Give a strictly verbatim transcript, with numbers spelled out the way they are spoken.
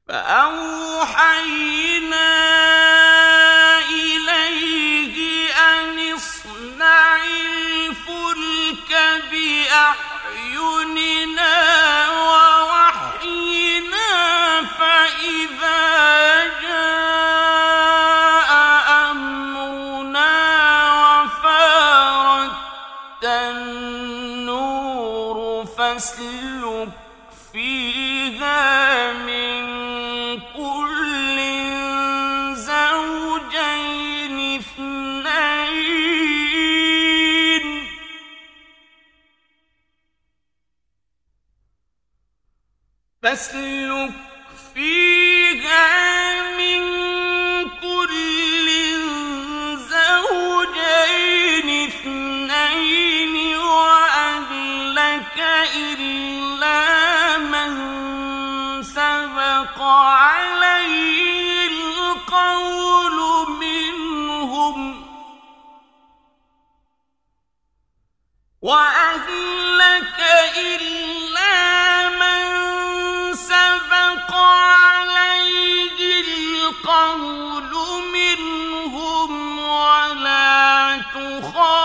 فأوحينا إليه أن اصنع الفلك بأعيننا ووحينا فإذا جاء أمرنا وفارت النور فاسلك فيها من كل زوجين اثنين فاسلك فيها من كل زوجين اثنين وأهلك إلا من سبق عليه القول منهم وأهلك إلا من سبق عليه القول منهم ولا تخاف